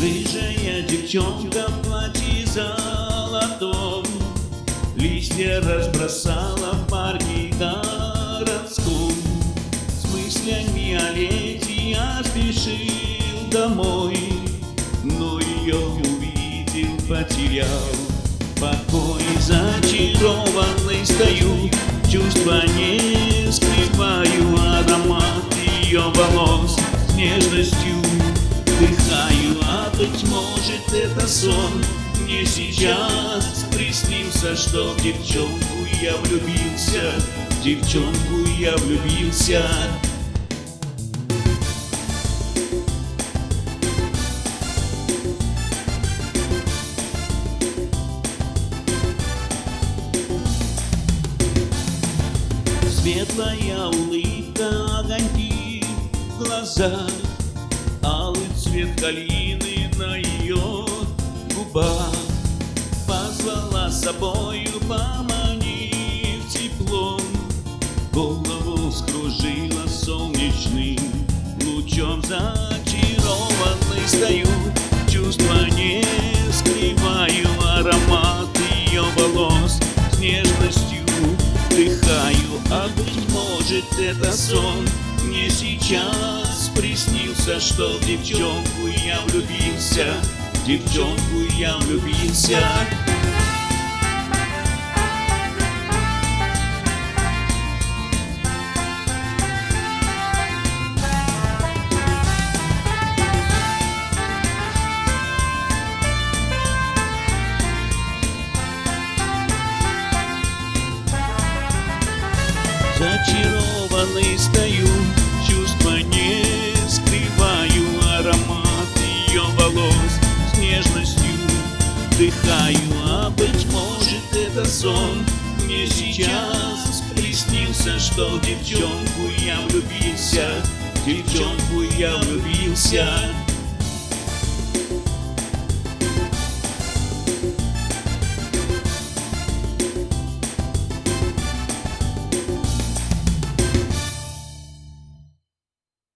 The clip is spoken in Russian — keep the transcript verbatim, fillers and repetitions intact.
Рыжая девчонка в платье золотом листья разбросала в парке городском. С мыслями о лете я спешил домой, но ее увидел, потерял покой. Зачарованный стою, чувства не скрываю, аромат ее волос с нежностью вдыхаю. А быть может, это сон мне сейчас приснился, что в девчонку я влюбился, в девчонку я влюбился. Светлая улыбка, огоньки в глазах, алый цвет калины на ее губах. Позвала с собою, поманив теплом, голову скружила солнечным лучом. Зачарованный стою, чувства не скрываю, аромат ее волос с нежностью вдыхаю. А быть может, это сон мне сейчас приснился, что в девчонку я влюбился, в девчонку я влюбился. Зачарованный стою, чувства не скрываю, аромат ее волос с нежностью вдыхаю. А быть может, это сон мне сейчас приснился, что в девчонку я влюбился, в девчонку я влюбился.